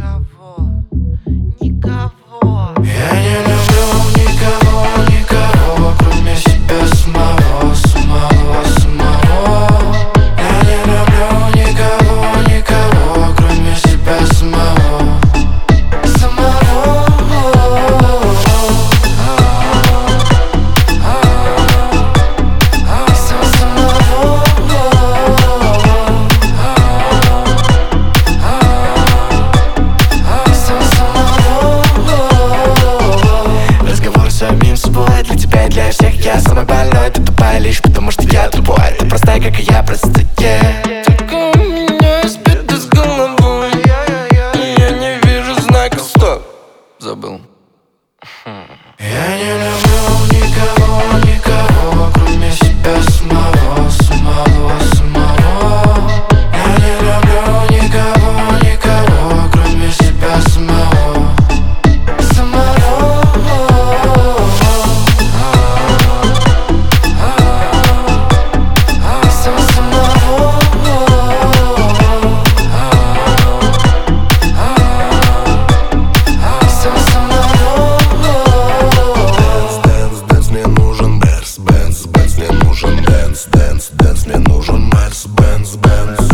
Я не люблю никого, никого, кроме себя самого, самого, самого. Я не люблю никого, никого, кроме себя самого, самого. Самим собой, для тебя и для всех я самый больной. Ты тупая лишь потому, что я тупой. Ты простая, как и я, простая. Только у меня избита с головой, и я не вижу знака стоп. Забыл. Я не люблю никого, никого, кроме себя самого, самого, самого. Я не люблю никого, никого, кроме себя самого, самого. Дэнс, мне нужен Мерс, Бенз.